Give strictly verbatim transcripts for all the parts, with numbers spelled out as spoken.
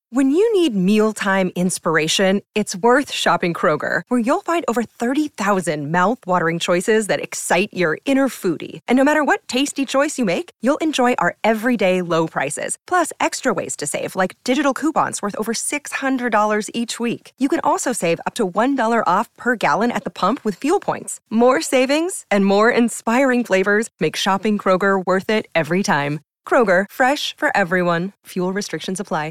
When you need mealtime inspiration, it's worth shopping Kroger, where you'll find over thirty thousand mouth-watering choices that excite your inner foodie. And no matter what tasty choice you make, you'll enjoy our everyday low prices, plus extra ways to save, like digital coupons worth over six hundred dollars each week. You can also save up to one dollar off per gallon at the pump with fuel points. More savings and more inspiring flavors make shopping Kroger worth it every time. Kroger, fresh for everyone. Fuel restrictions apply.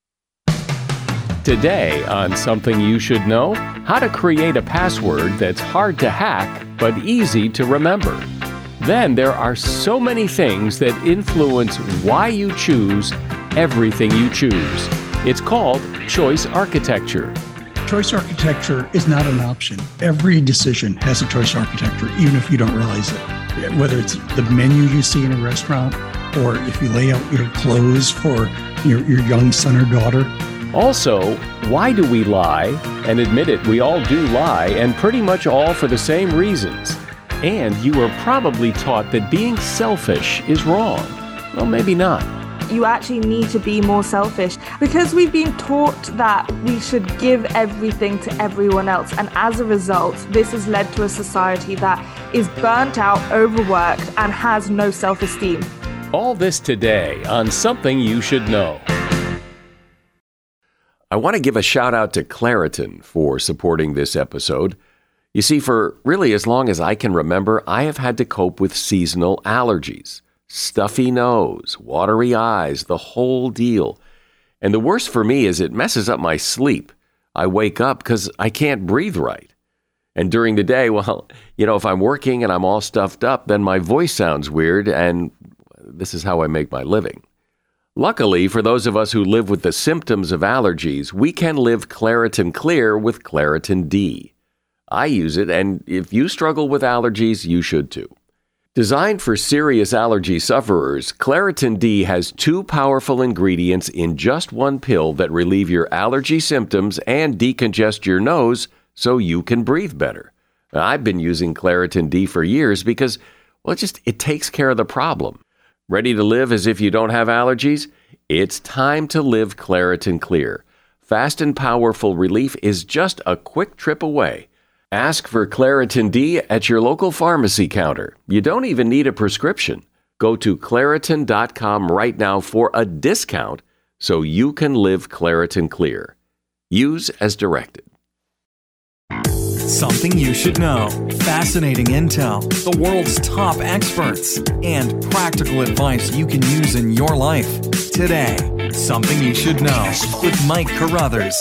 Today on Something You Should Know, how to create a password that's hard to hack but easy to remember. Then there are so many things that influence why you choose everything you choose. It's called choice architecture. Choice architecture is not an option. Every decision has a choice architecture, even if you don't realize it. Whether it's the menu you see in a restaurant, or if you lay out your clothes for your, your young son or daughter. Also, why do we lie? And admit it, we all do lie, and pretty much all for the same reasons. And you were probably taught that being selfish is wrong. Well, maybe not. You actually need to be more selfish because we've been taught that we should give everything to everyone else. And as a result, this has led to a society that is burnt out, overworked, and has no self-esteem. All this today on Something You Should Know. I want to give a shout out to Claritin for supporting this episode. You see, for really as long as I can remember, I have had to cope with seasonal allergies. Stuffy nose, watery eyes, the whole deal. And the worst for me is it messes up my sleep. I wake up because I can't breathe right. And during the day, well, you know, if I'm working and I'm all stuffed up, then my voice sounds weird, and this is how I make my living. Luckily, for those of us who live with the symptoms of allergies, we can live Claritin Clear with Claritin D. I use it, and if you struggle with allergies, you should too. Designed for serious allergy sufferers, Claritin D has two powerful ingredients in just one pill that relieve your allergy symptoms and decongest your nose so you can breathe better. Now, I've been using Claritin D for years because, well, it just it takes care of the problem. Ready to live as if you don't have allergies? It's time to live Claritin Clear. Fast and powerful relief is just a quick trip away. Ask for Claritin D at your local pharmacy counter. You don't even need a prescription. Go to Claritin dot com right now for a discount so you can live Claritin Clear. Use as directed. Something you should know. Fascinating intel, the world's top experts, and practical advice you can use in your life. Today, Something You Should Know with Mike Carruthers.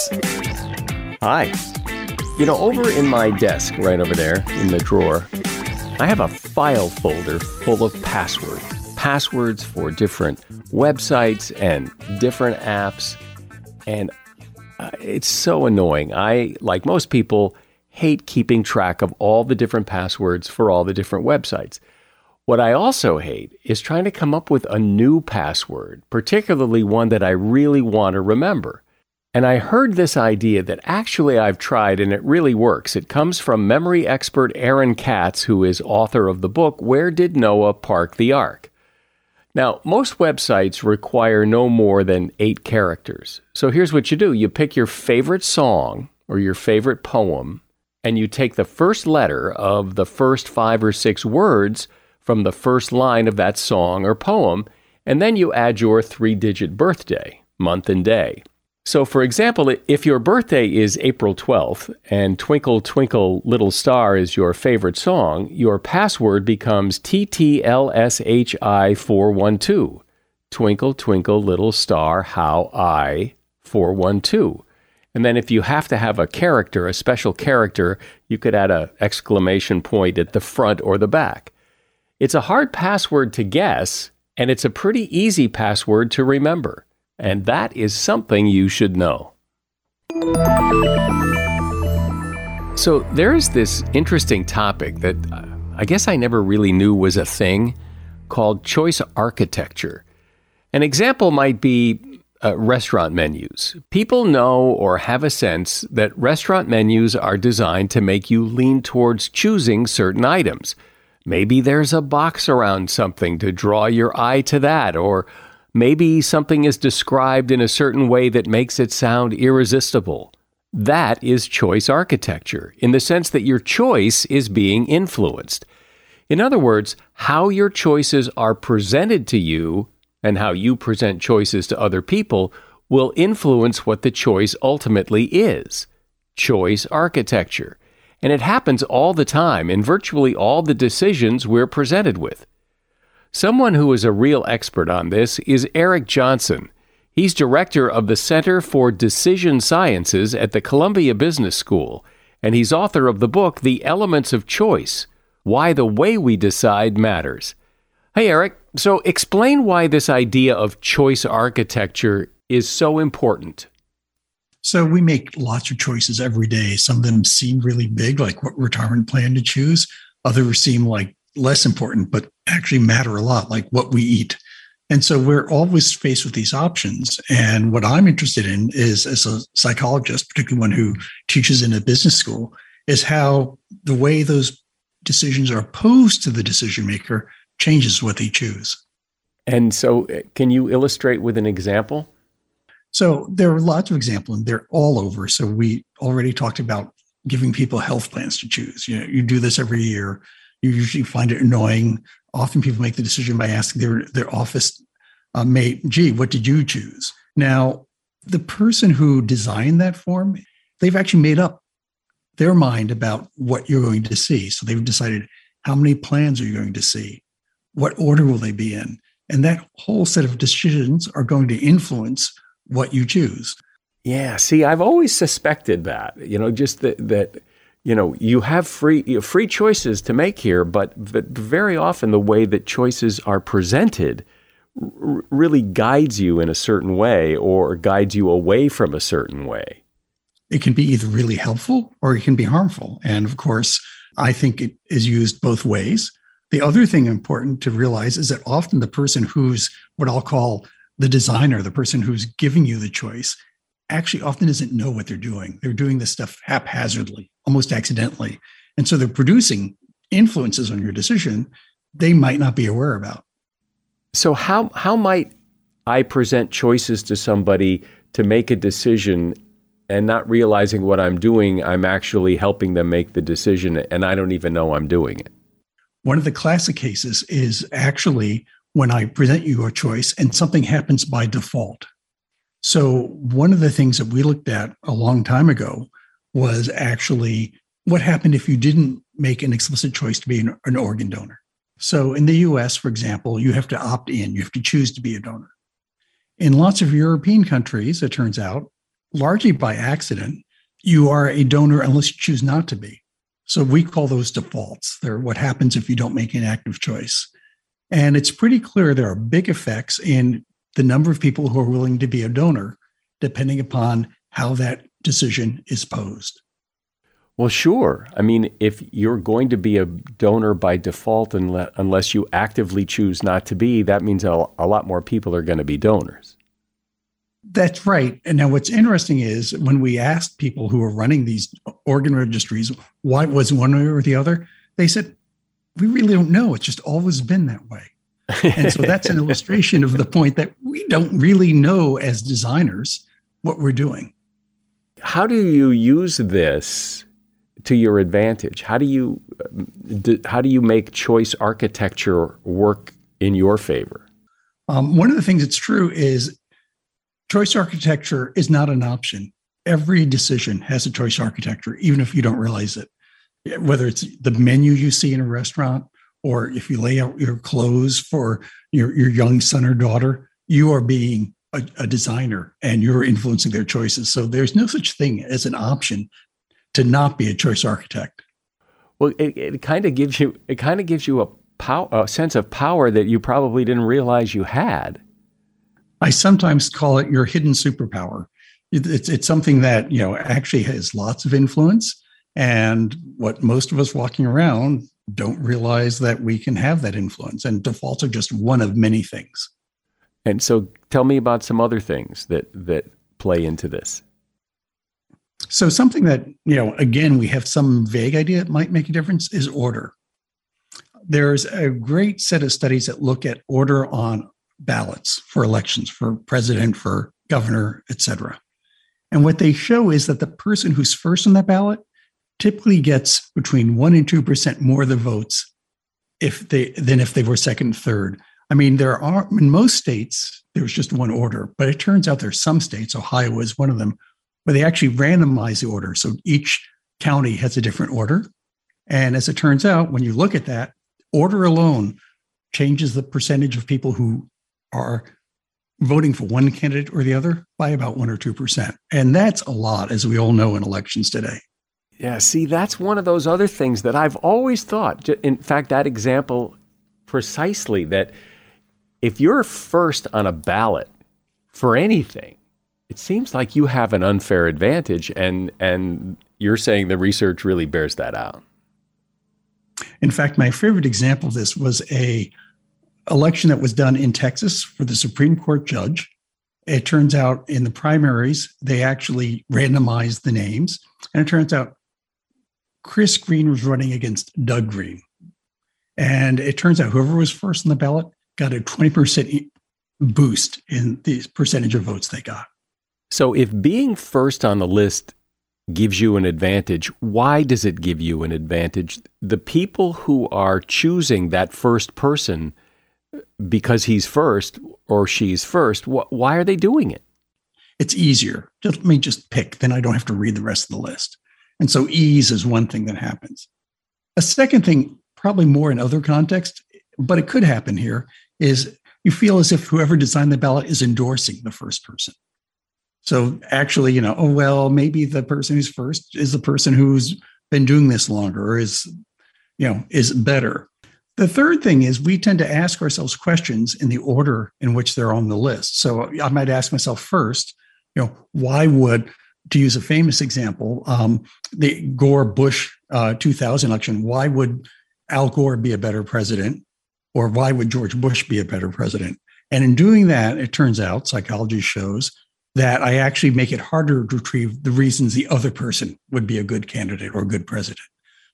Hi. You know, over in my desk, right over there in the drawer, I have a file folder full of passwords. Passwords for different websites and different apps. And uh, it's so annoying. I, like most people, hate keeping track of all the different passwords for all the different websites. What I also hate is trying to come up with a new password, particularly one that I really want to remember. And I heard this idea that actually I've tried and it really works. It comes from memory expert Aaron Katz, who is author of the book, Where Did Noah Park the Ark? Now, most websites require no more than eight characters. So here's what you do. You pick your favorite song or your favorite poem, and you take the first letter of the first five or six words from the first line of that song or poem, and then you add your three-digit birthday, month and day. So, for example, if your birthday is April twelfth and Twinkle, Twinkle, Little Star is your favorite song, your password becomes T T L S H I four one two. Twinkle, Twinkle, Little Star, How I four one two. And then if you have to have a character, a special character, you could add an exclamation point at the front or the back. It's a hard password to guess, and it's a pretty easy password to remember. And that is something you should know. So there's this interesting topic that uh, I guess I never really knew was a thing called choice architecture. An example might be Uh, restaurant menus. People know or have a sense that restaurant menus are designed to make you lean towards choosing certain items. Maybe there's a box around something to draw your eye to that, or Maybe something is described in a certain way that makes it sound irresistible. That is choice architecture, in the sense that your choice is being influenced. In other words, how your choices are presented to you and how you present choices to other people will influence what the choice ultimately is. Choice architecture. And it happens all the time in virtually all the decisions we're presented with. Someone who is a real expert on this is Eric Johnson. He's director of the Center for Decision Sciences at the Columbia Business School, and he's author of the book, The Elements of Choice, Why the Way We Decide Matters. Hey, Eric, so explain why this idea of choice architecture is so important. So we make lots of choices every day. Some of them seem really big, like what retirement plan to choose. Others seem like less important, but actually matter a lot, like what we eat. And so we're always faced with these options. And what I'm interested in is, as a psychologist, particularly one who teaches in a business school, is how the way those decisions are posed to the decision maker changes what they choose. And so can you illustrate with an example? So there are lots of examples, and they're all over. So we already talked about giving people health plans to choose. You know, you do this every year. You usually find it annoying. Often people make the decision by asking their, their office uh, mate, gee, what did you choose? Now, the person who designed that form, they've actually made up their mind about what you're going to see. So they've decided how many plans are you going to see? What order will they be in? And that whole set of decisions are going to influence what you choose. Yeah, see, I've always suspected that, you know, just that, that you know, you have free you have free choices to make here, but, but very often the way that choices are presented r- really guides you in a certain way or guides you away from a certain way. It can be either really helpful or it can be harmful. And of course, I think it is used both ways. The other thing important to realize is that often the person who's what I'll call the designer, the person who's giving you the choice, actually often doesn't know what they're doing. They're doing this stuff haphazardly, almost accidentally. And so they're producing influences on your decision they might not be aware about. So how how might I present choices to somebody to make a decision and not realizing what I'm doing, I'm actually helping them make the decision and I don't even know I'm doing it? One of the classic cases is actually when I present you a choice and something happens by default. So one of the things that we looked at a long time ago was actually what happened if you didn't make an explicit choice to be an, an organ donor. So in the U S, for example, you have to opt in. You have to choose to be a donor. In lots of European countries, it turns out, largely by accident, you are a donor unless you choose not to be. So we call those defaults. They're what happens if you don't make an active choice. And it's pretty clear there are big effects in the number of people who are willing to be a donor, depending upon how that decision is posed. Well, sure. I mean, if you're going to be a donor by default, unless you actively choose not to be, that means a lot more people are going to be donors. That's right. And now what's interesting is when we asked people who are running these organ registries, why was one way or the other, they said, we really don't know. It's just always been that way. And so that's an illustration of the point that we don't really know as designers what we're doing. How do you use this to your advantage? How do you how do you make choice architecture work in your favor? Um, one of the things that's true is choice architecture is not an option. Every decision has a choice architecture, even if you don't realize it. Whether it's the menu you see in a restaurant, or if you lay out your clothes for your, your young son or daughter, you are being a, a designer and you're influencing their choices. So there's no such thing as an option to not be a choice architect. Well, it, it kind of gives you it kind of gives you a, pow, a sense of power that you probably didn't realize you had. I sometimes call it your hidden superpower. It's it's something that, you know, actually has lots of influence. And what most of us walking around don't realize that we can have that influence. And defaults are just one of many things. And so tell me about some other things that that play into this. So something that, you know, again, we have some vague idea it might make a difference is order. There's a great set of studies that look at order on ballots for elections, for president, for governor, et cetera. And what they show is that the person who's first on that ballot typically gets between one and two percent more of the votes if they than if they were second and third. I mean, there are, in most states, there's just one order, but it turns out there's some states, Ohio is one of them, where they actually randomize the order. So each county has a different order. And as it turns out, when you look at that, order alone changes the percentage of people who are voting for one candidate or the other by about one or two percent. And that's a lot, as we all know, in elections today. Yeah, see, that's one of those other things that I've always thought. In fact, that example precisely, that if you're first on a ballot for anything, it seems like you have an unfair advantage. And, and you're saying the research really bears that out. In fact, my favorite example of this was a election that was done in Texas for the Supreme Court judge. It turns out in the primaries, they actually randomized the names. And it turns out Chris Green was running against Doug Green. And it turns out whoever was first on the ballot got a twenty percent boost in the percentage of votes they got. So if being first on the list gives you an advantage, why does it give you an advantage? The people who are choosing that first person because he's first or she's first, wh- why are they doing it? It's easier. Just, let me just pick, then I don't have to read the rest of the list. And so ease is one thing that happens. A second thing, probably more in other contexts, but it could happen here, is you feel as if whoever designed the ballot is endorsing the first person. So actually, you know, oh, well, maybe the person who's first is the person who's been doing this longer or is, you know, is better. The third thing is we tend to ask ourselves questions in the order in which they're on the list. So I might ask myself first, you know, why would, to use a famous example, um, the Gore-Bush uh, two thousand election, why would Al Gore be a better president? Or why would George Bush be a better president? And in doing that, it turns out, psychology shows, that I actually make it harder to retrieve the reasons the other person would be a good candidate or a good president.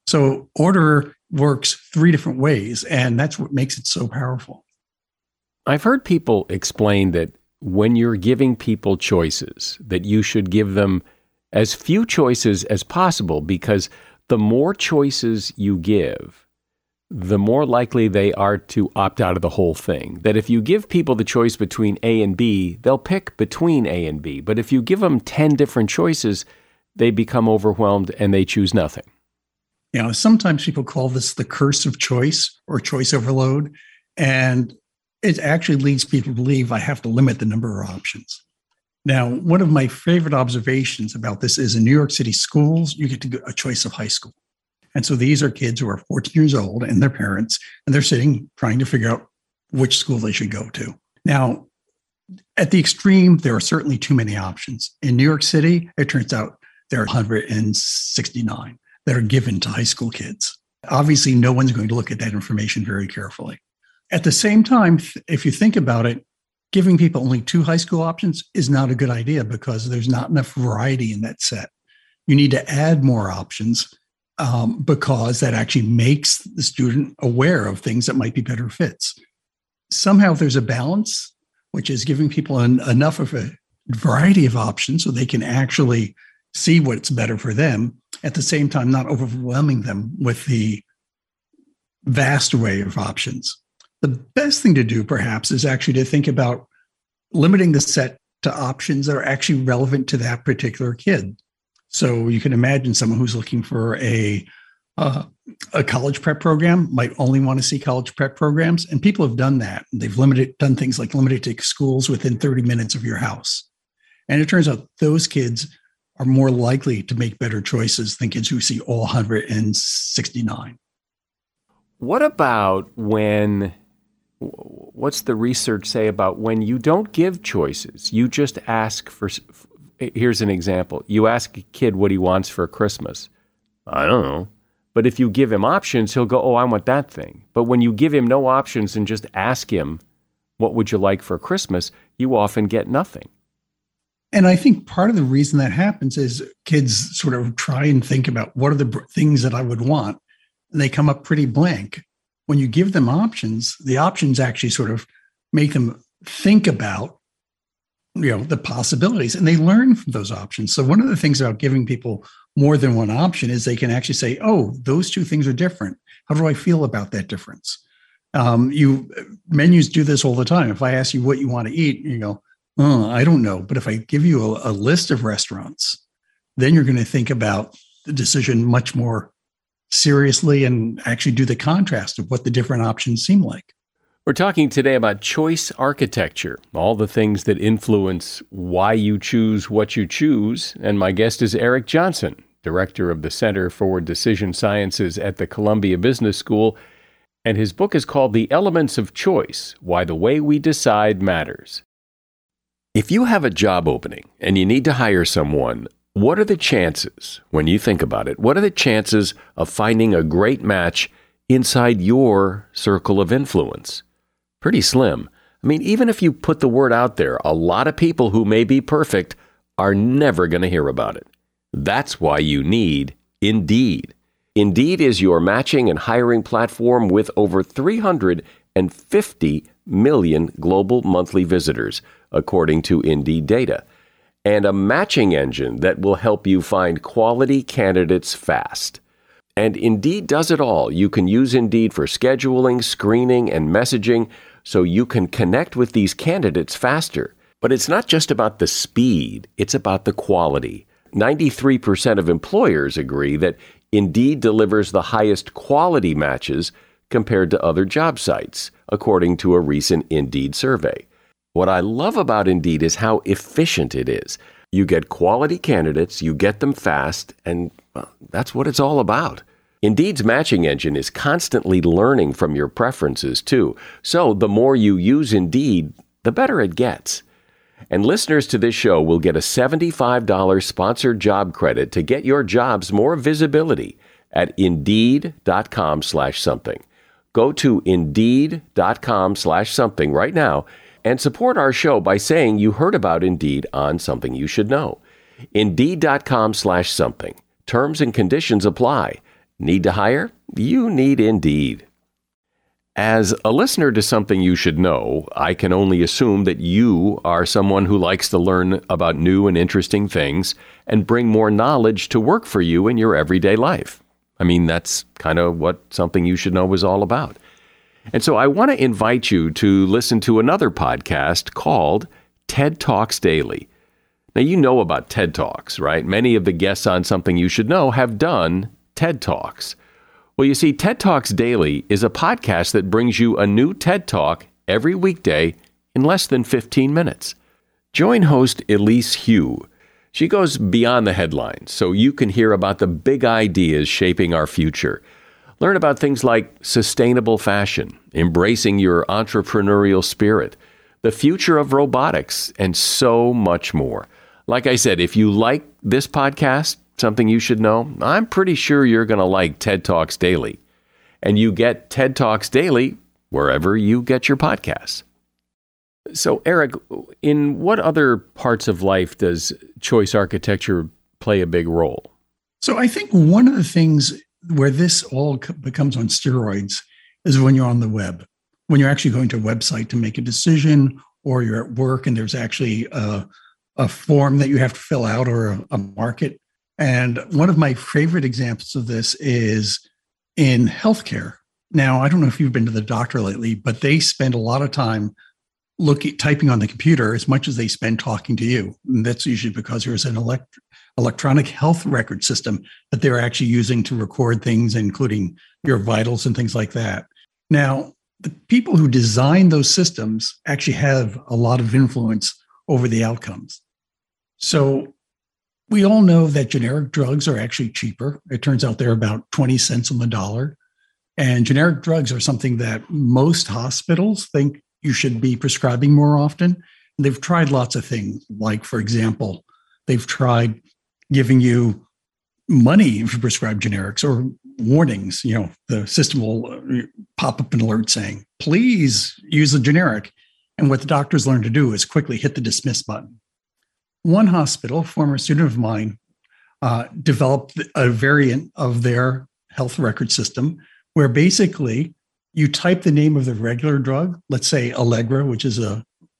So order works three different ways, and that's what makes it so powerful. I've heard people explain that when you're giving people choices, that you should give them as few choices as possible, because the more choices you give, the more likely they are to opt out of the whole thing. That if you give people the choice between A and B, they'll pick between A and B. But if you give them ten different choices, they become overwhelmed and they choose nothing. You know, sometimes people call this the curse of choice or choice overload. And it actually leads people to believe I have to limit the number of options. Now, one of my favorite observations about this is in New York City schools, you get to go a choice of high school. And so these are kids who are fourteen years old and their parents, and they're sitting trying to figure out which school they should go to. Now, at the extreme, there are certainly too many options. In New York City, it turns out there are one hundred sixty-nine that are given to high school kids. Obviously, no one's going to look at that information very carefully. At the same time, if you think about it, giving people only two high school options is not a good idea because there's not enough variety in that set. You need to add more options um, because that actually makes the student aware of things that might be better fits. Somehow there's a balance, which is giving people an, enough of a variety of options so they can actually see what's better for them, at the same time not overwhelming them with the vast array of options. The best thing to do, perhaps, is actually to think about limiting the set to options that are actually relevant to that particular kid. So you can imagine someone who's looking for a uh, a college prep program might only want to see college prep programs, and people have done that. They've limited done things like limited to schools within thirty minutes of your house. And it turns out those kids are more likely to make better choices than kids who see all one hundred sixty-nine. What about when, what's the research say about when you don't give choices? You just ask for, here's an example. You ask a kid what he wants for Christmas. I don't know. But if you give him options, he'll go, oh, I want that thing. But when you give him no options and just ask him, what would you like for Christmas? You often get nothing. And I think part of the reason that happens is kids sort of try and think about what are the things that I would want, and they come up pretty blank. When you give them options, the options actually sort of make them think about, you know, the possibilities, and they learn from those options. So one of the things about giving people more than one option is they can actually say, oh, those two things are different. How do I feel about that difference? Um, you menus do this all the time. If I ask you what you want to eat, you go, oh, I don't know. But if I give you a, a list of restaurants, then you're going to think about the decision much more seriously and actually do the contrast of what the different options seem like. We're talking today about choice architecture, all the things that influence why you choose what you choose. And my guest is Eric Johnson, director of the Center for Decision Sciences at the Columbia Business School. And his book is called The Elements of Choice: Why the Way We Decide Matters. If you have a job opening and you need to hire someone, what are the chances, when you think about it, what are the chances of finding a great match inside your circle of influence? Pretty slim. I mean, even if you put the word out there, a lot of people who may be perfect are never going to hear about it. That's why you need Indeed. Indeed is your matching and hiring platform with over three hundred fifty million global monthly visitors, according to Indeed data, and a matching engine that will help you find quality candidates fast. And Indeed does it all. You can use Indeed for scheduling, screening, and messaging so you can connect with these candidates faster. But it's not just about the speed, it's about the quality. ninety-three percent of employers agree that Indeed delivers the highest quality matches compared to other job sites, according to a recent Indeed survey. What I love about Indeed is how efficient it is. You get quality candidates, you get them fast, and well, that's what it's all about. Indeed's matching engine is constantly learning from your preferences, too. So the more you use Indeed, the better it gets. And listeners to this show will get a seventy-five dollars sponsored job credit to get your jobs more visibility at Indeed.com slash something. Go to Indeed.com slash something right now and support our show by saying you heard about Indeed on Something You Should Know. Indeed.com slash something. Terms and conditions apply. Need to hire? You need Indeed. As a listener to Something You Should Know, I can only assume that you are someone who likes to learn about new and interesting things and bring more knowledge to work for you in your everyday life. I mean, that's kind of what Something You Should Know is all about. And so I want to invite you to listen to another podcast called TED Talks Daily. Now, you know about TED Talks, right? Many of the guests on Something You Should Know have done TED Talks. Well, you see, TED Talks Daily is a podcast that brings you a new TED Talk every weekday in less than fifteen minutes. Join host Elise Hu. She goes beyond the headlines so you can hear about the big ideas shaping our future. Learn about things like sustainable fashion, embracing your entrepreneurial spirit, the future of robotics, and so much more. Like I said, if you like this podcast, Something You Should Know, I'm pretty sure you're going to like TED Talks Daily. And you get TED Talks Daily wherever you get your podcasts. So, Eric, in what other parts of life does choice architecture play a big role? So I think one of the things where this all becomes on steroids is when you're on the web, when you're actually going to a website to make a decision, or you're at work and there's actually a, a form that you have to fill out or a, a market. And one of my favorite examples of this is in healthcare. Now, I don't know if you've been to the doctor lately, but they spend a lot of time looking, typing on the computer as much as they spend talking to you. And that's usually because there's an elect, electronic health record system that they're actually using to record things, including your vitals and things like that. Now, the people who design those systems actually have a lot of influence over the outcomes. So we all know that generic drugs are actually cheaper. It turns out they're about twenty cents on the dollar. And generic drugs are something that most hospitals think you should be prescribing more often. And they've tried lots of things. Like, for example, they've tried giving you money if you prescribe generics, or warnings. You know, the system will pop up an alert saying, please use the generic. And what the doctors learn to do is quickly hit the dismiss button. One hospital, a former student of mine, uh, developed a variant of their health record system where basically you type the name of the regular drug, let's say Allegra, which is a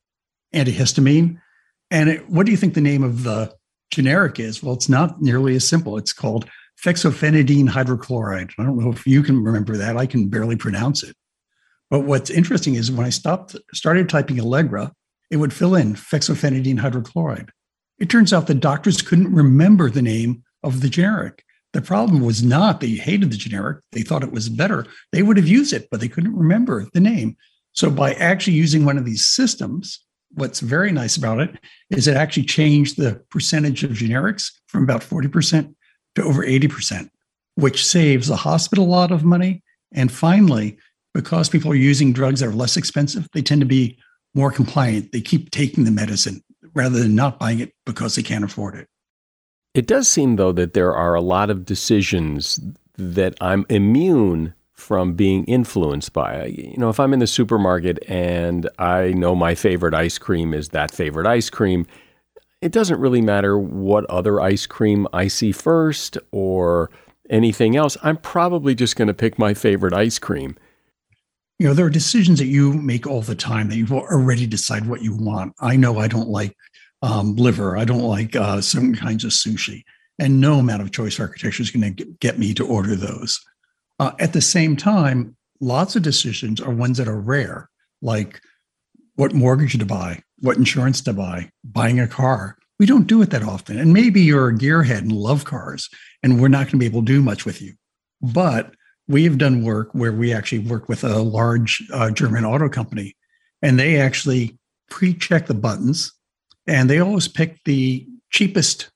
antihistamine. And it, what do you think the name of the generic is? Well, it's not nearly as simple. It's called fexofenadine hydrochloride. I don't know if you can remember that. I can barely pronounce it. But what's interesting is when I stopped, started typing Allegra, it would fill in fexofenadine hydrochloride. It turns out the doctors couldn't remember the name of the generic. The problem was not they hated the generic. They thought it was better. They would have used it, but they couldn't remember the name. So by actually using one of these systems, what's very nice about it is it actually changed the percentage of generics from about forty percent to over eighty percent, which saves the hospital a lot of money. And finally, because people are using drugs that are less expensive, they tend to be more compliant. They keep taking the medicine rather than not buying it because they can't afford it. It does seem, though, that there are a lot of decisions that I'm immune from being influenced by. You know, if I'm in the supermarket and I know my favorite ice cream is that favorite ice cream, it doesn't really matter what other ice cream I see first or anything else. I'm probably just going to pick my favorite ice cream. You know, there are decisions that you make all the time that you've already decided what you want. I know I don't like um, liver. I don't like uh, certain kinds of sushi. And no amount of choice architecture is going to get me to order those. Uh, at the same time, lots of decisions are ones that are rare, like what mortgage to buy, what insurance to buy, buying a car. We don't do it that often. And maybe you're a gearhead and love cars, and we're not going to be able to do much with you. But we have done work where we actually work with a large uh, German auto company, and they actually pre-check the buttons, and they always pick the cheapest,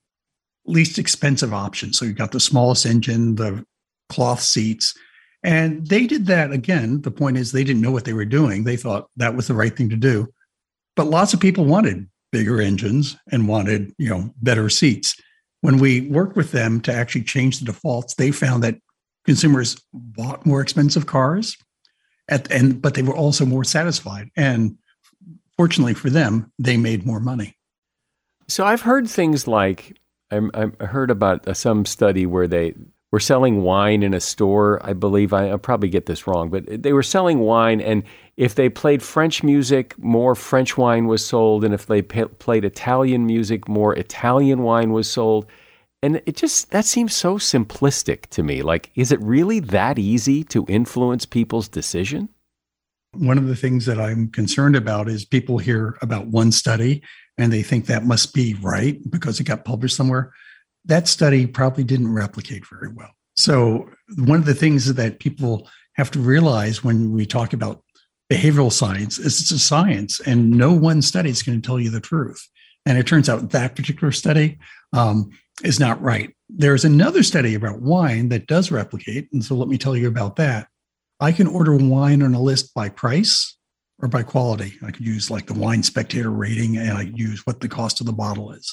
least expensive option. So you've got the smallest engine, the cloth seats, and they did that again. The point is they didn't know what they were doing. They thought that was the right thing to do. But lots of people wanted bigger engines and wanted, you know, better seats. When we worked with them to actually change the defaults, they found that consumers bought more expensive cars, at, and but they were also more satisfied. And fortunately for them, they made more money. So I've heard things like, I, I heard about some study where they were selling wine in a store. I believe, I, I'll probably get this wrong, but they were selling wine, and if they played French music, more French wine was sold, and if they p- played Italian music, more Italian wine was sold. And it just, that seems so simplistic to me. Like, is it really that easy to influence people's decision? One of the things that I'm concerned about is people hear about one study and they think that must be right because it got published somewhere. That study probably didn't replicate very well. So one of the things that people have to realize when we talk about behavioral science is it's a science, and no one study is going to tell you the truth. And it turns out that particular study um, is not right. There's another study about wine that does replicate. And so let me tell you about that. I can order wine on a list by price or by quality. I could use like the Wine Spectator rating, and I could use what the cost of the bottle is.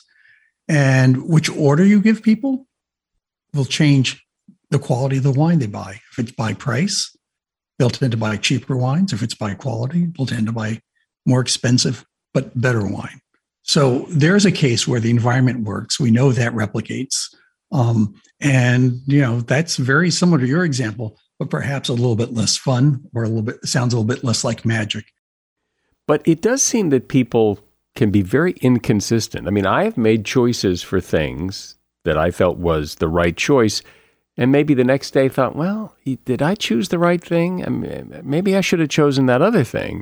And which order you give people will change the quality of the wine they buy. If it's by price, they'll tend to buy cheaper wines. If it's by quality, they'll tend to buy more expensive but better wine. So there's a case where the environment works. We know that replicates. Um, and, you know, that's very similar to your example, but perhaps a little bit less fun, or a little bit, sounds a little bit less like magic. But it does seem that people can be very inconsistent. I mean, I have made choices for things that I felt was the right choice, and maybe the next day thought, well, did I choose the right thing? I mean, maybe I should have chosen that other thing.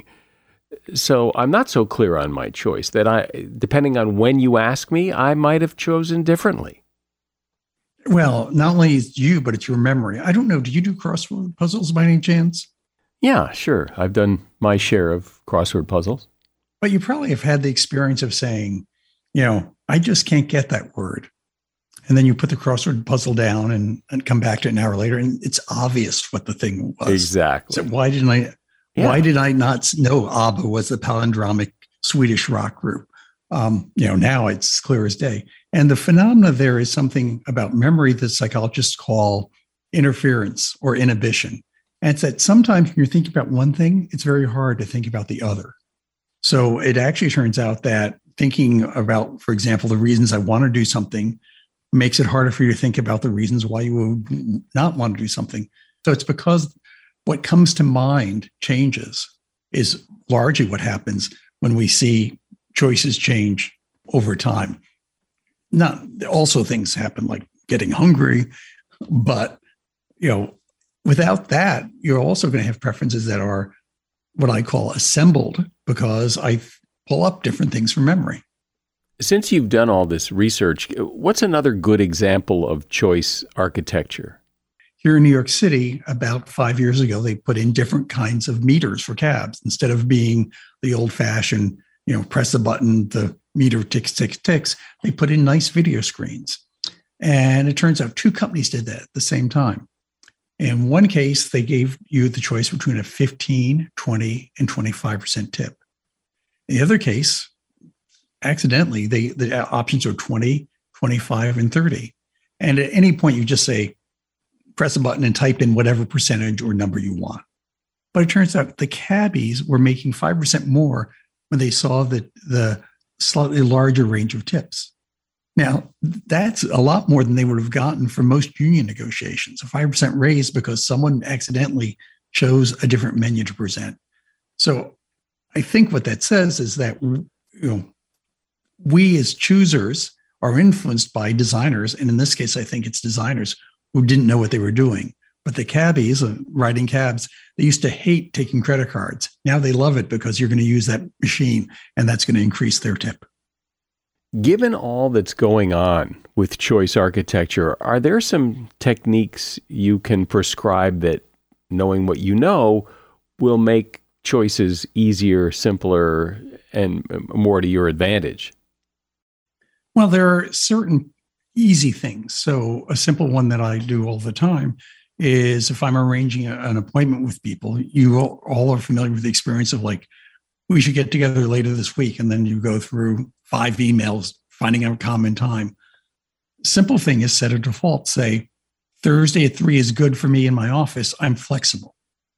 So I'm not so clear on my choice that I, depending on when you ask me, I might have chosen differently. Well, not only is you, but it's your memory. I don't know. Do you do crossword puzzles by any chance? Yeah, sure. I've done my share of crossword puzzles. But you probably have had the experience of saying, you know, I just can't get that word. And then you put the crossword puzzle down and, and come back to it an hour later, and it's obvious what the thing was. Exactly. So why didn't I, yeah. why did I not know ABBA was the palindromic Swedish rock group? Um, you know, now it's clear as day. And the phenomena there is something about memory that psychologists call interference or inhibition. And it's that sometimes when you're thinking about one thing, it's very hard to think about the other. So it actually turns out that thinking about, for example, the reasons I want to do something makes it harder for you to think about the reasons why you would not want to do something. So it's because what comes to mind changes is largely what happens when we see choices change over time. Now, also things happen like getting hungry, but you know, without that, you're also going to have preferences that are what I call assembled, because I pull up different things from memory. Since you've done all this research, what's another good example of choice architecture? Here in New York City, about five years ago, they put in different kinds of meters for cabs. Instead of being the old-fashioned, you know, press a button, the meter ticks, ticks, ticks, they put in nice video screens. And it turns out two companies did that at the same time. In one case, they gave you the choice between a fifteen, twenty, and twenty-five percent tip. In the other case, accidentally, they, the options are twenty, twenty-five, and thirty. And at any point, you just say, press a button and type in whatever percentage or number you want. But it turns out the cabbies were making five percent more when they saw the, the slightly larger range of tips. Now, that's a lot more than they would have gotten from most union negotiations, a five percent raise because someone accidentally chose a different menu to present. So I think what that says is that, you know, we as choosers are influenced by designers. And in this case, I think it's designers who didn't know what they were doing. But the cabbies, uh, riding cabs, they used to hate taking credit cards. Now they love it because you're going to use that machine and that's going to increase their tip. Given all that's going on with choice architecture, are there some techniques you can prescribe that, knowing what you know, will make choices easier, simpler, and more to your advantage? Well, there are certain easy things. So a simple one that I do all the time is if I'm arranging a, an appointment with people, you all, all are familiar with the experience of like, we should get together later this week. And then you go through five emails, finding out a common time. Simple thing is set a default. Say, Thursday at three is good for me in my office. I'm flexible.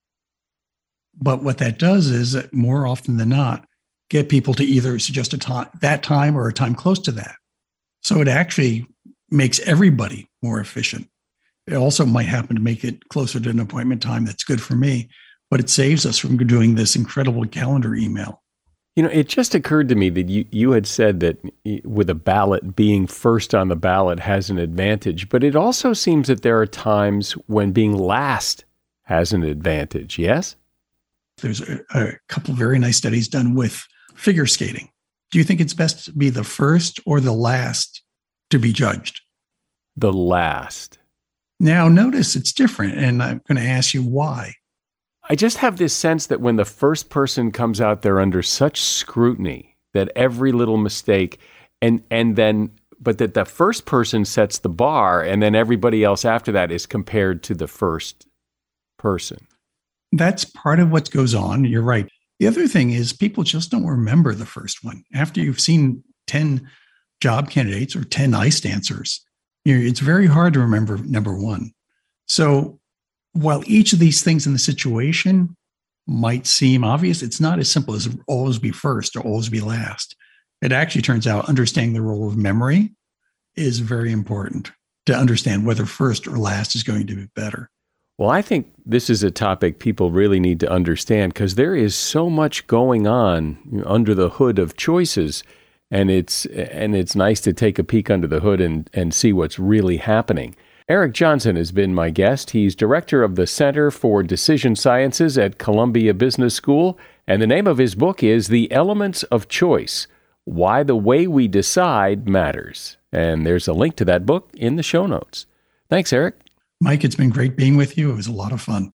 But what that does is that more often than not, get people to either suggest a time, that time or a time close to that. So it actually makes everybody more efficient. It also might happen to make it closer to an appointment time that's good for me, but it saves us from doing this incredible calendar email. You know, it just occurred to me that you, you had said that with a ballot, being first on the ballot has an advantage, but it also seems that there are times when being last has an advantage, yes? There's a, a couple of very nice studies done with figure skating. Do you think it's best to be the first or the last to be judged? The last. Now, notice it's different, and I'm going to ask you why. I just have this sense that when the first person comes out there under such scrutiny that every little mistake, and and then, but that the first person sets the bar, and then everybody else after that is compared to the first person. That's part of what goes on. You're right. The other thing is people just don't remember the first one. After you've seen ten job candidates or ten ICE dancers, you know, it's very hard to remember number one. So while each of these things in the situation might seem obvious, it's not as simple as always be first or always be last. It actually turns out understanding the role of memory is very important to understand whether first or last is going to be better. Well, I think this is a topic people really need to understand because there is so much going on, you know, under the hood of choices, and it's and it's nice to take a peek under the hood and, and see what's really happening. Eric Johnson has been my guest. He's director of the Center for Decision Sciences at Columbia Business School, and the name of his book is The Elements of Choice: Why the Way We Decide Matters. And there's a link to that book in the show notes. Thanks, Eric. Mike, it's been great being with you. It was a lot of fun.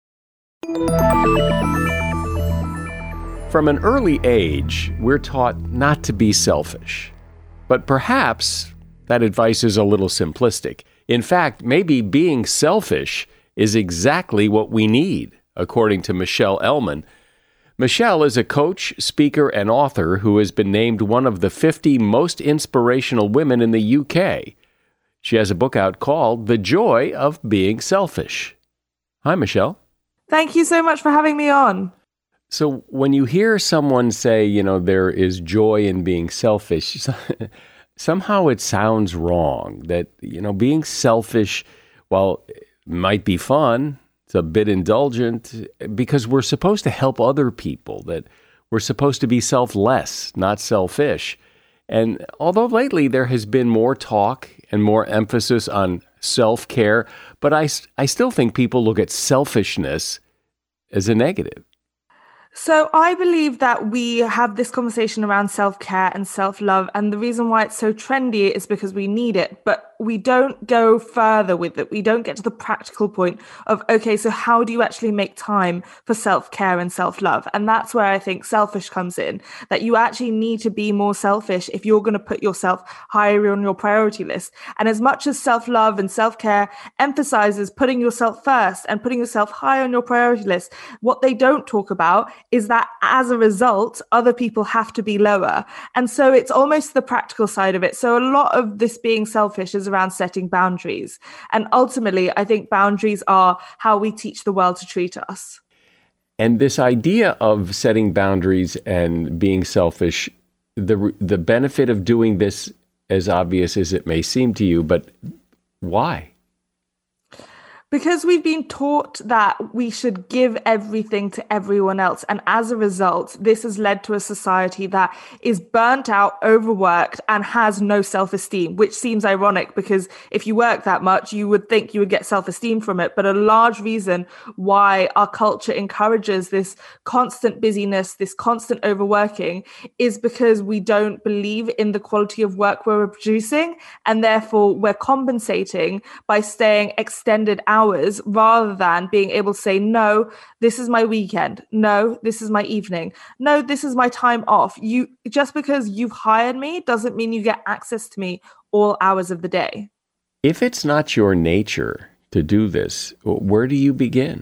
From an early age, we're taught not to be selfish. But perhaps that advice is a little simplistic. In fact, maybe being selfish is exactly what we need, according to Michelle Elman. Michelle is a coach, speaker, and author who has been named one of the fifty most inspirational women in the U K. She has a book out called The Joy of Being Selfish. Hi, Michelle. Thank you so much for having me on. So when you hear someone say, you know, there is joy in being selfish, somehow it sounds wrong that, you know, being selfish, while it might be fun, it's a bit indulgent because we're supposed to help other people, that we're supposed to be selfless, not selfish. And although lately there has been more talk and more emphasis on self-care, but I, I still think people look at selfishness as a negative. So I believe that we have this conversation around self-care and self-love, and the reason why it's so trendy is because we need it, but we don't go further with it. We don't get to the practical point of, okay, so how do you actually make time for self-care and self-love? And that's where I think selfish comes in, that you actually need to be more selfish if you're going to put yourself higher on your priority list. And as much as self-love and self-care emphasizes putting yourself first and putting yourself higher on your priority list, what they don't talk about is that as a result, other people have to be lower. And so it's almost the practical side of it. So a lot of this being selfish is around setting boundaries. And ultimately, I think boundaries are how we teach the world to treat us. And this idea of setting boundaries and being selfish, the the benefit of doing this, as obvious as it may seem to you, but why? Because we've been taught that we should give everything to everyone else. And as a result, this has led to a society that is burnt out, overworked, and has no self-esteem, which seems ironic because if you work that much, you would think you would get self-esteem from it. But a large reason why our culture encourages this constant busyness, this constant overworking, is because we don't believe in the quality of work we're producing. And therefore, we're compensating by staying extended hours. Hours rather than being able to say, no, this is my weekend. No, this is my evening. No, this is my time off. You just because you've hired me doesn't mean you get access to me all hours of the day. If it's not your nature to do this, where do you begin?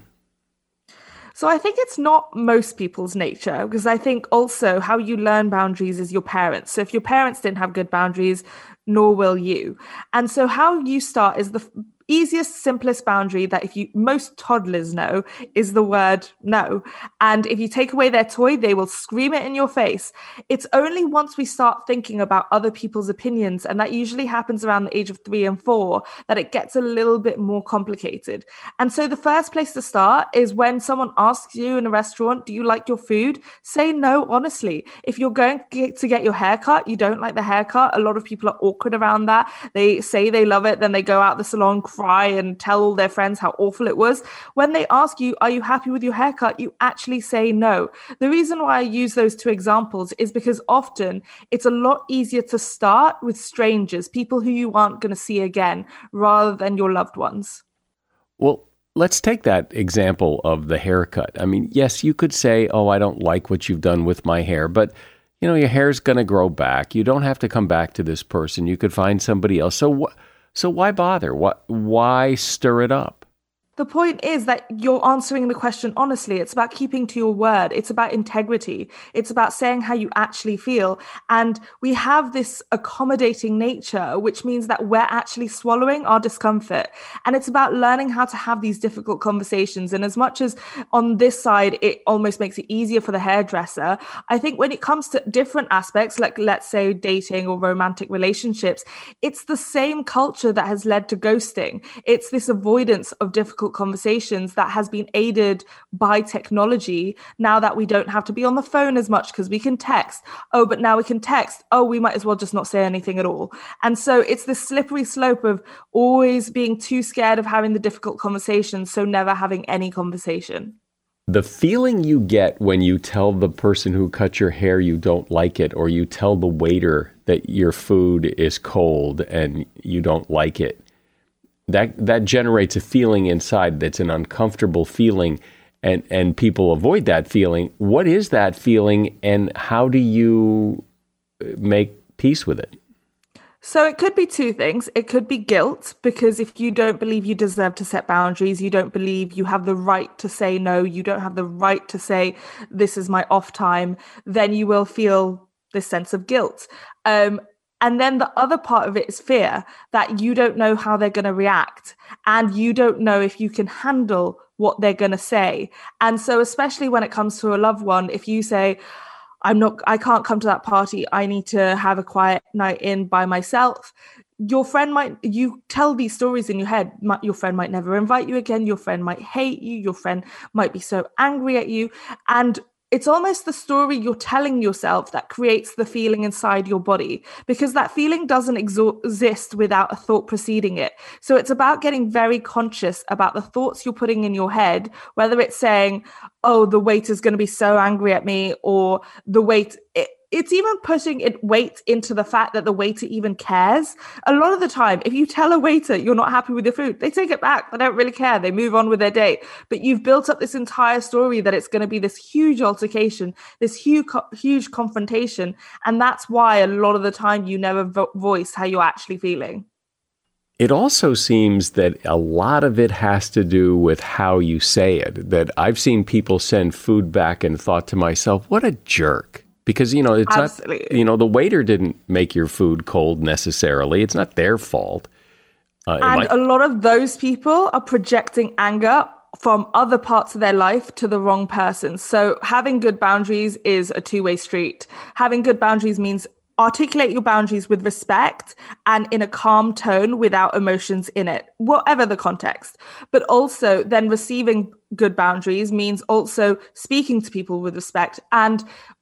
So I think it's not most people's nature, because I think also how you learn boundaries is your parents. So if your parents didn't have good boundaries, nor will you. And so how you start is the easiest, simplest boundary that if you most toddlers know is the word no. And if you take away their toy, they will scream it in your face. It's only once we start thinking about other people's opinions, and that usually happens around the age of three and four, that it gets a little bit more complicated. And so the first place to start is when someone asks you in a restaurant, do you like your food? Say no, honestly. If you're going to get your haircut, you don't like the haircut, a lot of people are awkward around that. They say they love it, then they go out the salon, cry and tell all their friends how awful it was. When they ask you, are you happy with your haircut? You actually say no. The reason why I use those two examples is because often it's a lot easier to start with strangers, people who you aren't going to see again, rather than your loved ones. Well, let's take that example of the haircut. I mean, yes, you could say, oh, I don't like what you've done with my hair, but you know, your hair's going to grow back. You don't have to come back to this person. You could find somebody else. So what? So why bother? What, why stir it up? The point is that you're answering the question honestly. It's about keeping to your word. It's about integrity. It's about saying how you actually feel. And we have this accommodating nature, which means that we're actually swallowing our discomfort. And it's about learning how to have these difficult conversations. And as much as on this side, it almost makes it easier for the hairdresser, I think when it comes to different aspects, like let's say dating or romantic relationships, it's the same culture that has led to ghosting. It's this avoidance of difficult conversations that has been aided by technology. Now that we don't have to be on the phone as much because we can text. Oh, but now we can text. Oh, we might as well just not say anything at all. And so it's this slippery slope of always being too scared of having the difficult conversations, so never having any conversation. The feeling you get when you tell the person who cut your hair you don't like it, or you tell the waiter that your food is cold and you don't like it, That that generates a feeling inside that's an uncomfortable feeling, and, and people avoid that feeling. What is that feeling, and how do you make peace with it? So it could be two things. It could be guilt, because if you don't believe you deserve to set boundaries, you don't believe you have the right to say no, you don't have the right to say, this is my off time, then you will feel this sense of guilt. Um, And then the other part of it is fear, that you don't know how they're going to react, and you don't know if you can handle what they're going to say. And so especially when it comes to a loved one, if you say, I'm not, I can't come to that party, I need to have a quiet night in by myself, your friend might, you tell these stories in your head, your friend might never invite you again, your friend might hate you, your friend might be so angry at you. And it's almost the story you're telling yourself that creates the feeling inside your body, because that feeling doesn't exo- exist without a thought preceding it. So it's about getting very conscious about the thoughts you're putting in your head, whether it's saying, oh, the waiter's going to be so angry at me, or the wait. It, It's even putting it weight into the fact that the waiter even cares. A lot of the time, if you tell a waiter you're not happy with your food, they take it back. They don't really care. They move on with their day. But you've built up this entire story that it's going to be this huge altercation, this huge, huge confrontation. And that's why a lot of the time you never vo- voice how you're actually feeling. It also seems that a lot of it has to do with how you say it. That I've seen people send food back and thought to myself, what a jerk. Because, you know, it's Absolutely. not, you know, the waiter didn't make your food cold necessarily. It's not their fault. Uh, and might- a lot of those people are projecting anger from other parts of their life to the wrong person. So having good boundaries is a two-way street. Having good boundaries means articulate your boundaries with respect and in a calm tone without emotions in it, whatever the context. But also then receiving good boundaries means also speaking to people with respect. And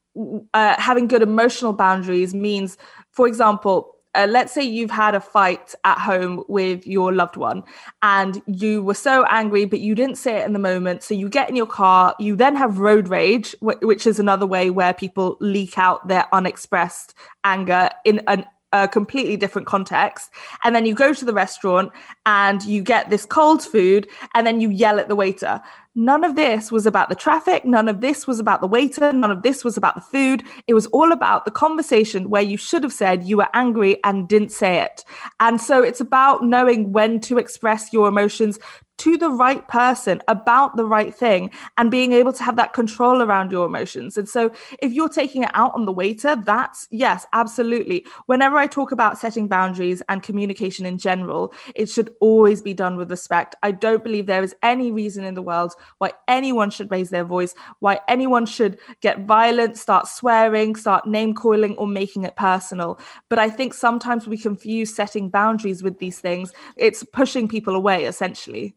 Uh, having good emotional boundaries means, for example, uh, let's say you've had a fight at home with your loved one and you were so angry, but you didn't say it in the moment. So you get in your car, you then have road rage, wh- which is another way where people leak out their unexpressed anger in an a completely different context. And then you go to the restaurant and you get this cold food and then you yell at the waiter. None of this was about the traffic. None of this was about the waiter. None of this was about the food. It was all about the conversation where you should have said you were angry and didn't say it. And so it's about knowing when to express your emotions to the right person about the right thing and being able to have that control around your emotions. And so if you're taking it out on the waiter, that's, yes, absolutely. Whenever I talk about setting boundaries and communication in general, it should always be done with respect. I don't believe there is any reason in the world why anyone should raise their voice, why anyone should get violent, start swearing, start name calling or making it personal. But I think sometimes we confuse setting boundaries with these things. It's pushing people away, essentially.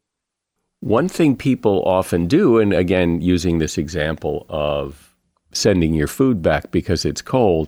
One thing people often do, and again, using this example of sending your food back because it's cold,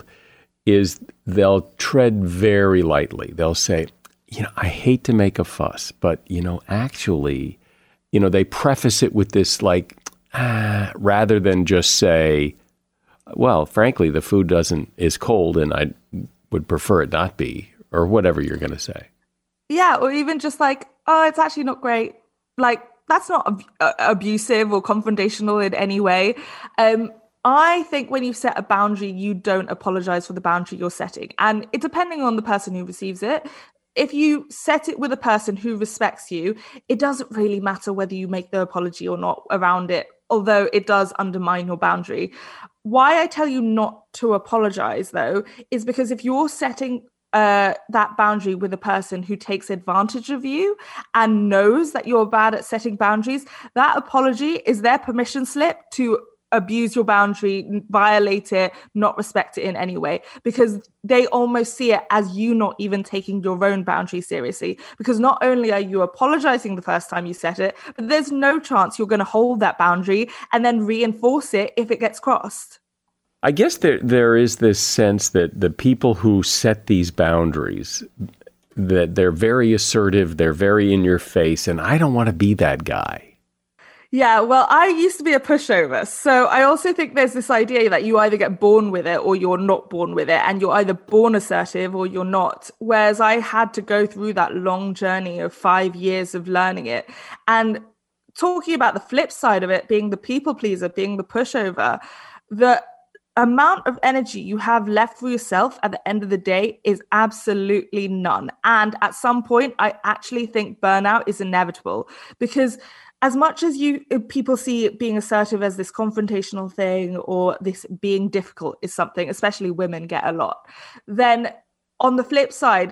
is they'll tread very lightly. They'll say, you know, I hate to make a fuss, but, you know, actually, you know, they preface it with this like, ah, rather than just say, well, frankly, the food doesn't is cold and I would prefer it not be, or whatever you're going to say. Yeah, or even just like, oh, it's actually not great. Like, that's not ab- uh, abusive or confrontational in any way. Um, I think when you set a boundary, you don't apologize for the boundary you're setting. And it depending on the person who receives it. If you set it with a person who respects you, it doesn't really matter whether you make the apology or not around it, although it does undermine your boundary. Why I tell you not to apologize, though, is because if you're setting Uh, that boundary with a person who takes advantage of you and knows that you're bad at setting boundaries, that apology is their permission slip to abuse your boundary, violate it, not respect it in any way, because they almost see it as you not even taking your own boundary seriously. Because not only are you apologizing the first time you set it, but there's no chance you're going to hold that boundary and then reinforce it if it gets crossed. I guess there there is this sense that the people who set these boundaries, that they're very assertive, they're very in your face, and I don't want to be that guy. Yeah, well, I used to be a pushover. So I also think there's this idea that you either get born with it or you're not born with it, and you're either born assertive or you're not. Whereas I had to go through that long journey of five years of learning it. And talking about the flip side of it, being the people pleaser, being the pushover, the amount of energy you have left for yourself at the end of the day is absolutely none. And at some point, I actually think burnout is inevitable, because as much as you people see being assertive as this confrontational thing or this being difficult is something, especially women get a lot, then on the flip side,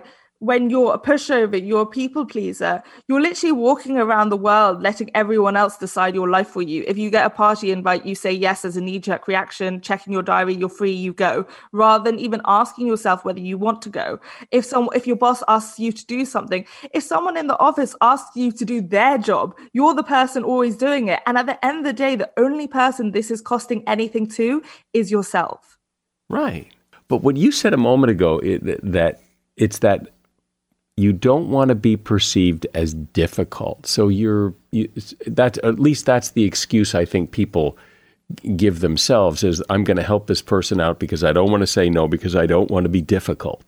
when you're a pushover, you're a people pleaser, you're literally walking around the world letting everyone else decide your life for you. If you get a party invite, you say yes as a knee-jerk reaction, checking your diary, you're free, you go, rather than even asking yourself whether you want to go. If some, if your boss asks you to do something, if someone in the office asks you to do their job, you're the person always doing it. And at the end of the day, the only person this is costing anything to is yourself. Right. But what you said a moment ago, it, that it's that you don't want to be perceived as difficult. So you're, you, that, at least that's the excuse I think people give themselves is, I'm going to help this person out because I don't want to say no, because I don't want to be difficult.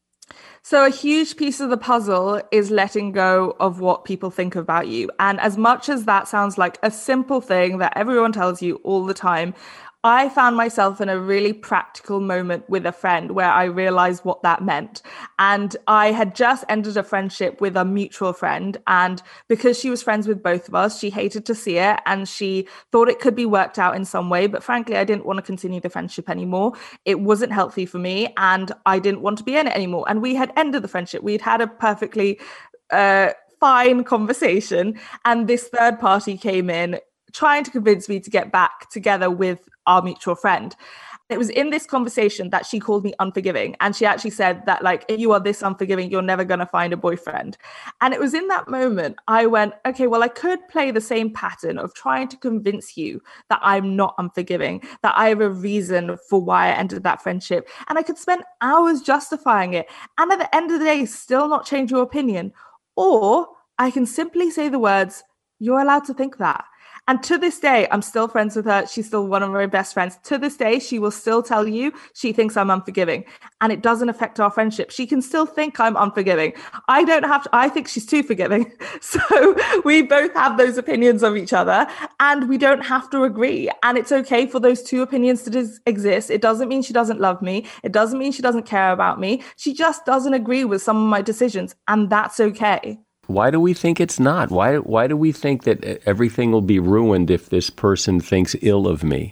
So a huge piece of the puzzle is letting go of what people think about you. And as much as that sounds like a simple thing that everyone tells you all the time, I found myself in a really practical moment with a friend where I realized what that meant. And I had just ended a friendship with a mutual friend. And because she was friends with both of us, she hated to see it. And she thought it could be worked out in some way. But frankly, I didn't want to continue the friendship anymore. It wasn't healthy for me. And I didn't want to be in it anymore. And we had ended the friendship. We'd had a perfectly uh, fine conversation. And this third party came in, trying to convince me to get back together with our mutual friend. It was in this conversation that she called me unforgiving. And she actually said that, like, if you are this unforgiving, you're never going to find a boyfriend. And it was in that moment I went, okay, well, I could play the same pattern of trying to convince you that I'm not unforgiving, that I have a reason for why I ended that friendship. And I could spend hours justifying it. And at the end of the day, still not change your opinion. Or I can simply say the words, you're allowed to think that. And to this day, I'm still friends with her. She's still one of my best friends. To this day, she will still tell you she thinks I'm unforgiving. And it doesn't affect our friendship. She can still think I'm unforgiving. I don't have to, I think she's too forgiving. So we both have those opinions of each other and we don't have to agree. And it's okay for those two opinions to dis- exist. It doesn't mean she doesn't love me. It doesn't mean she doesn't care about me. She just doesn't agree with some of my decisions. And that's okay. Why do we think it's not? Why why do we think that everything will be ruined if this person thinks ill of me?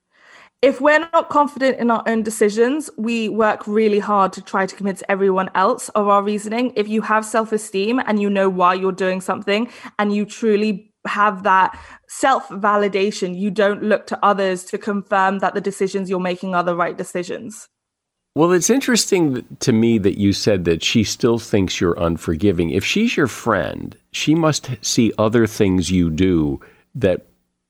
If we're not confident in our own decisions, we work really hard to try to convince everyone else of our reasoning. If you have self-esteem and you know why you're doing something and you truly have that self-validation, you don't look to others to confirm that the decisions you're making are the right decisions. Well, it's interesting to me that you said that she still thinks you're unforgiving. If she's your friend, she must see other things you do that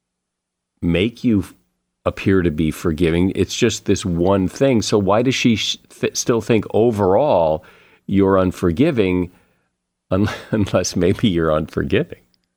make you appear to be forgiving. It's just this one thing. So why does she th- still think overall you're unforgiving un- unless maybe you're unforgiving?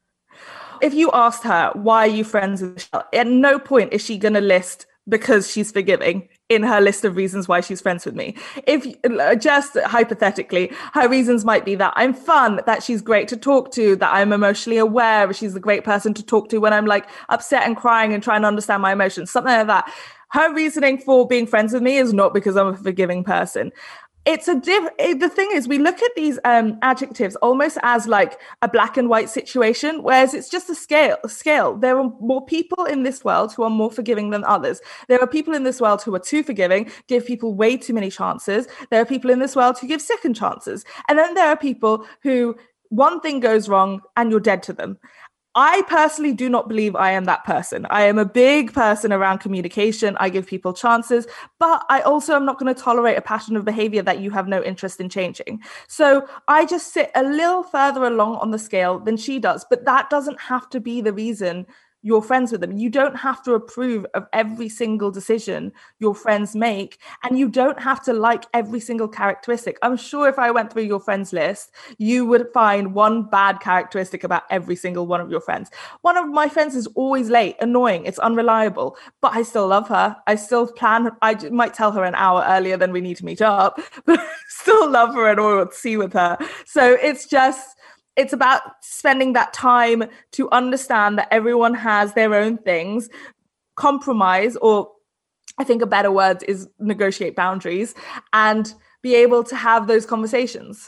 If you asked her, why are you friends with Michelle? At no point is she going to list because she's forgiving in her list of reasons why she's friends with me. If just hypothetically, her reasons might be that I'm fun, that she's great to talk to, that I'm emotionally aware, she's a great person to talk to when I'm like upset and crying and trying to understand my emotions, something like that. Her reasoning for being friends with me is not because I'm a forgiving person. It's a diff- the thing is, we look at these um, adjectives almost as like a black and white situation, whereas it's just a scale. Scale. There are more people in this world who are more forgiving than others. There are people in this world who are too forgiving, give people way too many chances. There are people in this world who give second chances. And then there are people who one thing goes wrong and you're dead to them. I personally do not believe I am that person. I am a big person around communication. I give people chances, but I also am not going to tolerate a pattern of behavior that you have no interest in changing. So I just sit a little further along on the scale than she does, but that doesn't have to be the reason you're friends with them. You don't have to approve of every single decision your friends make, and you don't have to like every single characteristic. I'm sure if I went through your friends list, you would find one bad characteristic about every single one of your friends. One of my friends is always late, annoying, it's unreliable, but I still love her. I still plan, I might tell her an hour earlier than we need to meet up, but I still love her and want to see with her. So it's just, it's about spending that time to understand that everyone has their own things, compromise, or I think a better word is negotiate boundaries, and be able to have those conversations.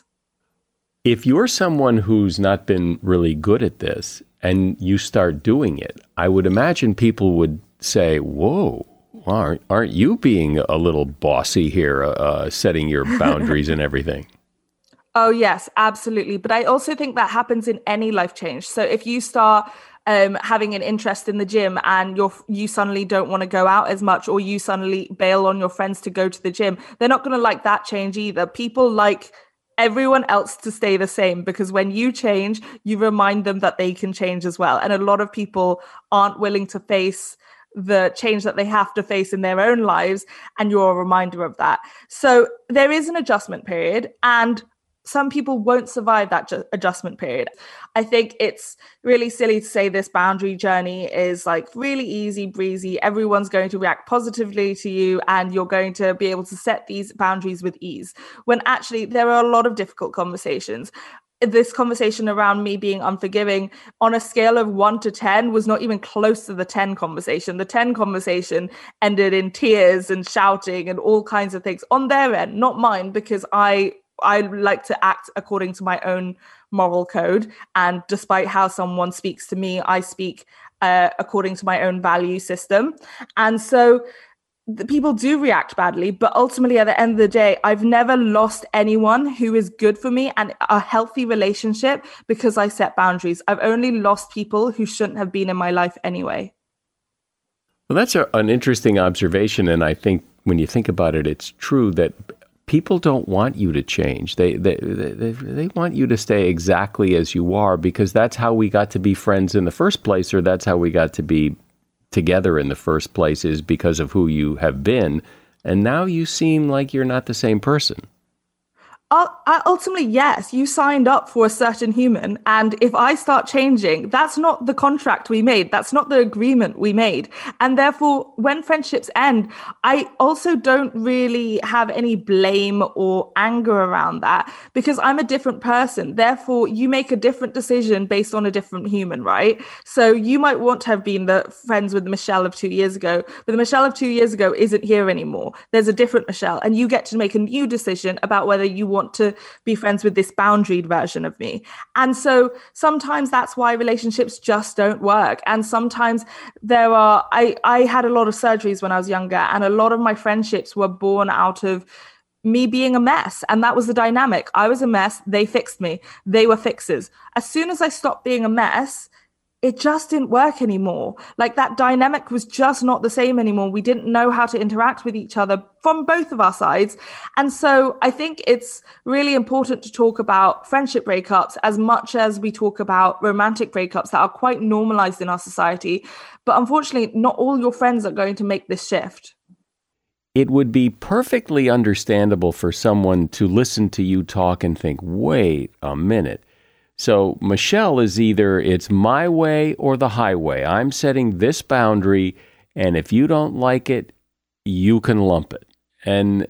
If you're someone who's not been really good at this and you start doing it, I would imagine people would say, whoa, aren't, aren't you being a little bossy here, uh, setting your boundaries and everything? Oh, yes, absolutely. But I also think that happens in any life change. So if you start um, having an interest in the gym and you're, you suddenly don't want to go out as much, or you suddenly bail on your friends to go to the gym, they're not going to like that change either. People like everyone else to stay the same, because when you change, you remind them that they can change as well. And a lot of people aren't willing to face the change that they have to face in their own lives, and you're a reminder of that. So there is an adjustment period, and some people won't survive that ju- adjustment period. I think it's really silly to say this boundary journey is like really easy breezy. Everyone's going to react positively to you and you're going to be able to set these boundaries with ease, when actually there are a lot of difficult conversations. This conversation around me being unforgiving on a scale of one to ten was not even close to the ten conversation. The ten conversation ended in tears and shouting and all kinds of things on their end, not mine, because I I like to act according to my own moral code. And despite how someone speaks to me, I speak uh, according to my own value system. And so the people do react badly, but ultimately at the end of the day, I've never lost anyone who is good for me and a healthy relationship because I set boundaries. I've only lost people who shouldn't have been in my life anyway. Well, that's a, an interesting observation. And I think when you think about it, it's true that people don't want you to change. They, they they they want you to stay exactly as you are, because that's how we got to be friends in the first place, or that's how we got to be together in the first place, is because of who you have been. And now you seem like you're not the same person. Ultimately, yes, you signed up for a certain human. And if I start changing, that's not the contract we made. That's not the agreement we made. And therefore, when friendships end, I also don't really have any blame or anger around that, because I'm a different person. Therefore, you make a different decision based on a different human, right? So you might want to have been the friends with the Michelle of two years ago, but the Michelle of two years ago isn't here anymore. There's a different Michelle, and you get to make a new decision about whether you want want to be friends with this boundaried version of me. And so sometimes that's why relationships just don't work. And sometimes there are, I, I had a lot of surgeries when I was younger, and a lot of my friendships were born out of me being a mess. And that was the dynamic. I was a mess. They fixed me. They were fixers. As soon as I stopped being a mess, it just didn't work anymore. Like, that dynamic was just not the same anymore. We didn't know how to interact with each other from both of our sides. And so I think it's really important to talk about friendship breakups as much as we talk about romantic breakups that are quite normalized in our society. But unfortunately, not all your friends are going to make this shift. It would be perfectly understandable for someone to listen to you talk and think, wait a minute. So Michelle is either it's my way or the highway. I'm setting this boundary, and if you don't like it, you can lump it. And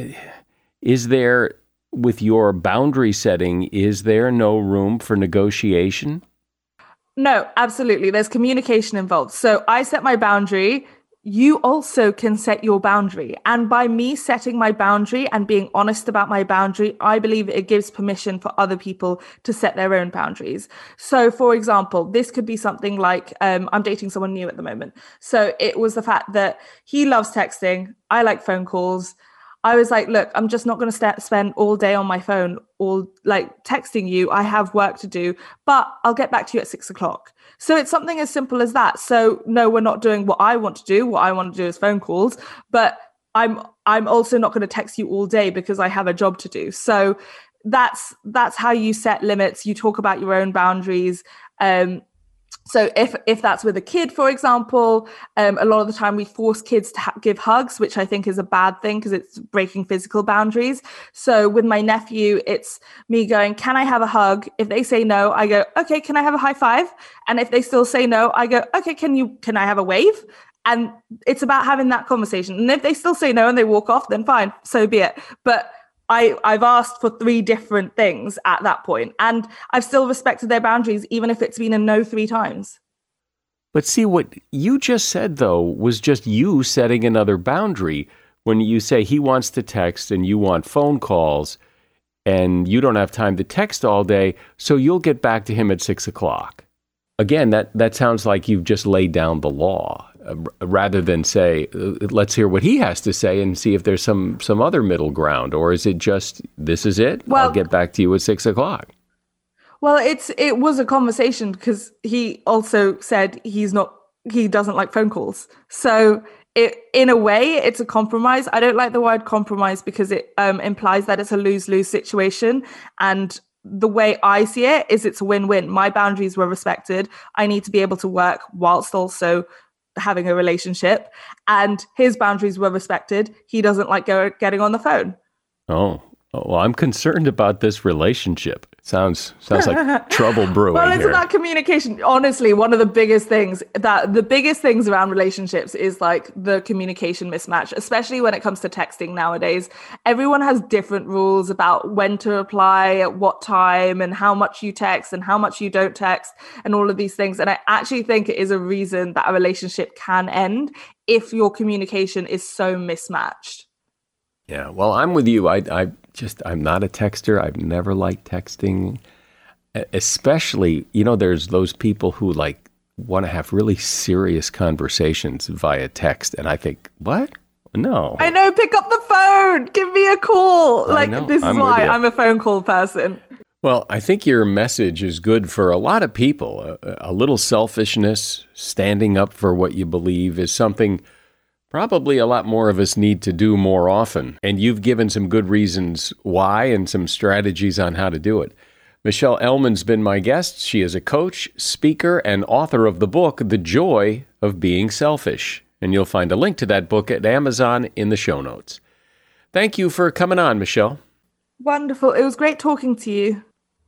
is there, with your boundary setting, is there no room for negotiation? No, absolutely. There's communication involved. So I set my boundary. You also can set your boundary. And by me setting my boundary and being honest about my boundary, I believe it gives permission for other people to set their own boundaries. So, for example, this could be something like, um, I'm dating someone new at the moment. So it was the fact that he loves texting. I like phone calls. I was like, look, I'm just not going to st- spend all day on my phone, all like texting you. I have work to do, but I'll get back to you at six o'clock. So it's something as simple as that. So no, we're not doing what I want to do. What I want to do is phone calls, but I'm I'm also not going to text you all day because I have a job to do. So that's that's how you set limits. You talk about your own boundaries. Um, So if if that's with a kid, for example, um, a lot of the time we force kids to ha- give hugs, which I think is a bad thing because it's breaking physical boundaries. So with my nephew, it's me going, can I have a hug? If they say no, I go, okay, can I have a high five? And if they still say no, I go, okay, can you can I have a wave? And it's about having that conversation. And if they still say no and they walk off, then fine, so be it. But I, I've asked for three different things at that point, and I've still respected their boundaries, even if it's been a no three times. But see, what you just said, though, was just you setting another boundary. When you say he wants to text and you want phone calls and you don't have time to text all day, so you'll get back to him at six o'clock. Again, that, that sounds like you've just laid down the law. uh, rather than say, let's hear what he has to say and see if there's some, some other middle ground? Or is it just, this is it? Well, I'll get back to you at six o'clock. Well, it's it was a conversation because he also said he's not he doesn't like phone calls. So it, in a way, it's a compromise. I don't like the word compromise because it um, implies that it's a lose-lose situation. And the way I see it is it's a win-win. My boundaries were respected. I need to be able to work whilst also having a relationship. And his boundaries were respected. He doesn't like go, getting on the phone. Oh. Well, I'm concerned about this relationship. It sounds sounds like trouble brewing. Well, it's here. about communication. Honestly, one of the biggest things that the biggest things around relationships is like the communication mismatch, especially when it comes to texting nowadays. Everyone has different rules about when to reply, at what time, and how much you text and how much you don't text, and all of these things. And I actually think it is a reason that a relationship can end if your communication is so mismatched. Yeah, well, I'm with you. I, I just, I'm not a texter. I've never liked texting, especially, you know, there's those people who like want to have really serious conversations via text. And I think, what? No. I know, pick up the phone. Give me a call. Like, this is I'm why I'm a phone call person. Well, I think your message is good for a lot of people. A, a little selfishness, standing up for what you believe is something probably a lot more of us need to do more often. And you've given some good reasons why and some strategies on how to do it. Michelle Elman's been my guest. She is a coach, speaker, and author of the book, The Joy of Being Selfish. And you'll find a link to that book at Amazon in the show notes. Thank you for coming on, Michelle. Wonderful. It was great talking to you.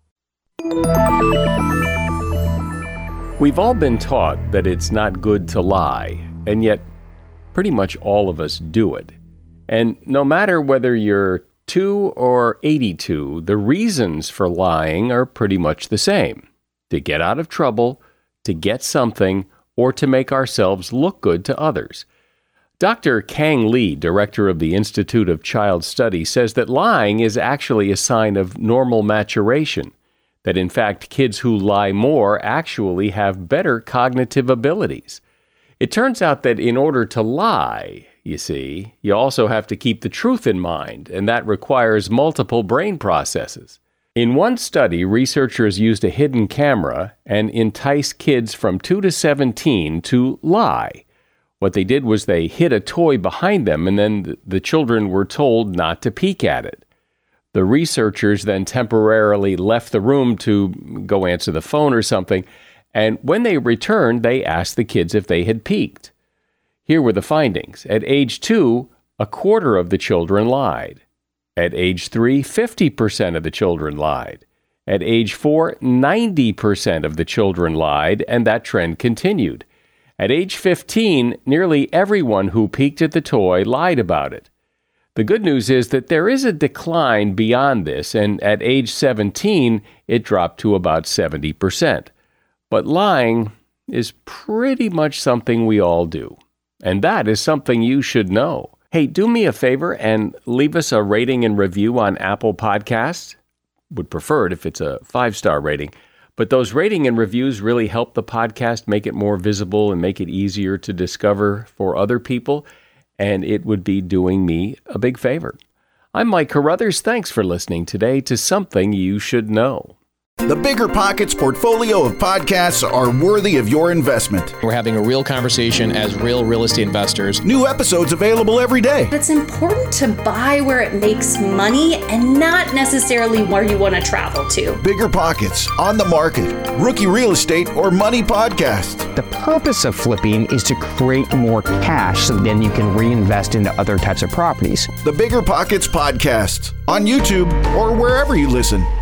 We've all been taught that it's not good to lie, and yet pretty much all of us do it. And no matter whether you're two or eighty-two, the reasons for lying are pretty much the same. To get out of trouble, to get something, or to make ourselves look good to others. Doctor Kang Lee, director of the Institute of Child Study, says that lying is actually a sign of normal maturation. That in fact, kids who lie more actually have better cognitive abilities. It turns out that in order to lie, you see, you also have to keep the truth in mind, and that requires multiple brain processes. In one study, researchers used a hidden camera and enticed kids from two to seventeen to lie. What they did was they hid a toy behind them, and then the children were told not to peek at it. The researchers then temporarily left the room to go answer the phone or something, and when they returned, they asked the kids if they had peeked. Here were the findings. At age two, a quarter of the children lied. At age three, fifty percent of the children lied. At age four, ninety percent of the children lied, and that trend continued. At age fifteen, nearly everyone who peeked at the toy lied about it. The good news is that there is a decline beyond this, and at age seventeen, it dropped to about seventy percent. But lying is pretty much something we all do. And that is something you should know. Hey, do me a favor and leave us a rating and review on Apple Podcasts. Would prefer it if it's a five-star rating. But those rating and reviews really help the podcast make it more visible and make it easier to discover for other people. And it would be doing me a big favor. I'm Mike Carruthers. Thanks for listening today to Something You Should Know. The Bigger Pockets portfolio of podcasts are worthy of your investment. We're having a real conversation as real real estate investors. New episodes available every day. It's important to buy where it makes money and not necessarily where you want to travel to. Bigger Pockets, On the Market, Rookie Real Estate, or Money Podcast. The purpose of flipping is to create more cash so then you can reinvest into other types of properties. The Bigger Pockets Podcast, on YouTube or wherever you listen.